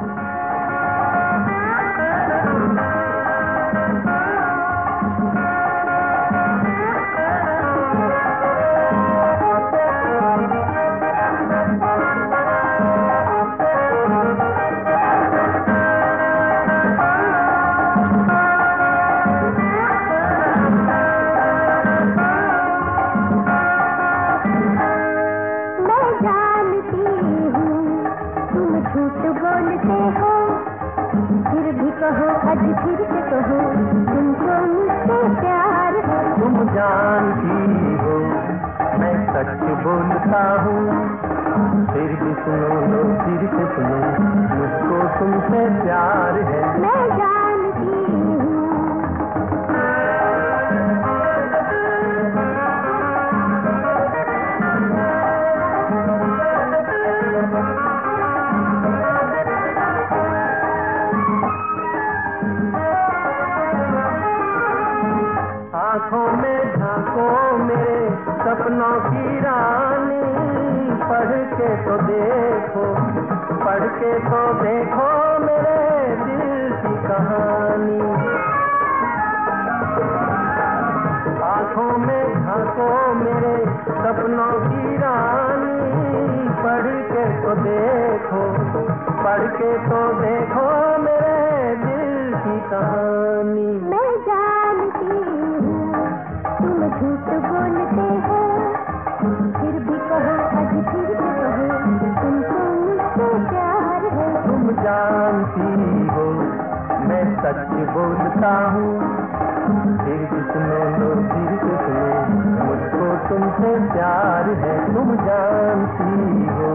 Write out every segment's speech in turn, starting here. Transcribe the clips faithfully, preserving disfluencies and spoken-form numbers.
कहो आज फिर से कहो तुमको मुझसे प्यार है। तुम जानती हो मैं सच बोलता हूँ, फिर भी सुनो लो फिर से सुनो, मुझको तुमसे प्यार है। मैं जानती हूँ आँखों में झांको मेरे सपनों की रानी, पढ़ के तो देखो पढ़ के तो देखो मेरे दिल की कहानी। आँखों में झांको मेरे सपनों की रानी, पढ़ के तो देखो पढ़ के तो देखो मेरे दिल की कहानी। मैं जानती तुम झूठ बोलते हो, फिर भी कहो आज फिर भी कहो तुमको मुझसे प्यार है। तुम जानती हो मैं सच बोलता हूँ, फिर भी सुनो लो फिर से सुनो, मुझको तुमसे प्यार है। तुम जानती हो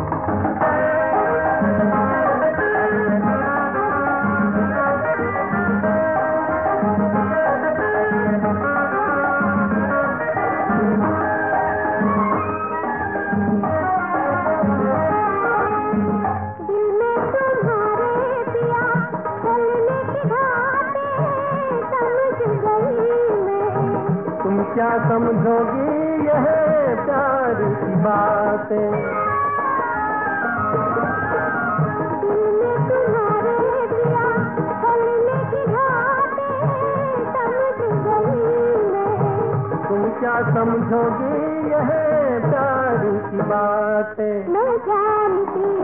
क्या समझोगी यह प्यार की बातें। तुम्हारे दिया चलने की घाटें समझ गई मैं। तुम क्या समझोगी यह प्यार की बातें। मैं जानती